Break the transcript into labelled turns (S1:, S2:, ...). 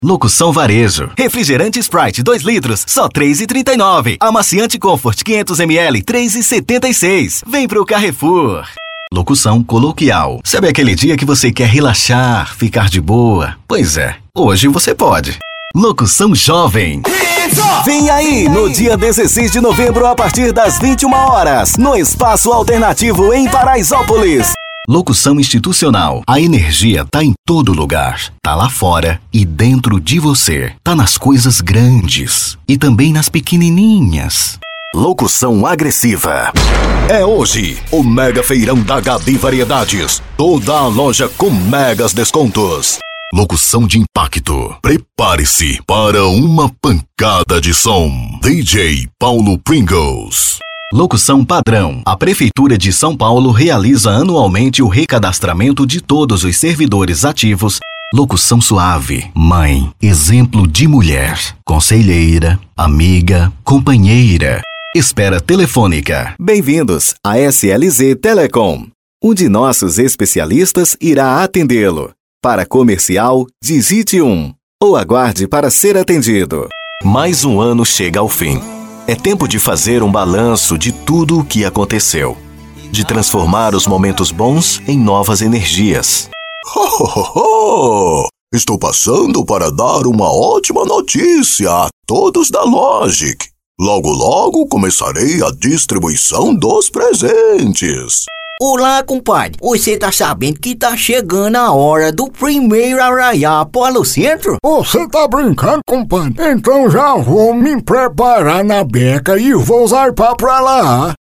S1: Locução Varejo. Refrigerante Sprite 2 litros, só R$ 3,39. Amaciante Comfort 500 ml, R$ 3,76. Vem pro Carrefour. Locução Coloquial. Sabe aquele dia que você quer relaxar, ficar de boa? Pois é, hoje você pode. Locução Jovem. Vem aí, no dia 16 de novembro, a partir das 21 horas, no Espaço Alternativo em Paraisópolis. Locução Institucional. A energia tá em todo lugar. Tá lá fora e dentro de você. Tá nas coisas grandes e também nas pequenininhas. Locução Agressiva. É hoje o Mega Feirão da Gabi Variedades. Toda a loja com megas descontos. Locução de impacto. Prepare-se para uma pancada de som. DJ Paulo Pringles. Locução padrão. A Prefeitura de São Paulo realiza anualmente o recadastramento de todos os servidores ativos. Locução suave. Mãe. Exemplo de mulher. Conselheira. Amiga. Companheira. Espera telefônica. Bem-vindos à SLZ Telecom. Um de nossos especialistas irá atendê-lo. Para comercial, digite 1 ou aguarde para ser atendido. Mais um ano chega ao fim. É tempo de fazer um balanço de tudo o que aconteceu. De transformar os momentos bons em novas energias.
S2: Estou passando para dar uma ótima notícia a todos da Logic. Logo, logo começarei a distribuição dos presentes.
S3: Olá, compadre. Você tá sabendo que tá chegando a hora do primeiro arraiá Polo Centro?
S4: Você tá brincando, compadre? Então já vou me preparar na beca e vou zarpar pra lá.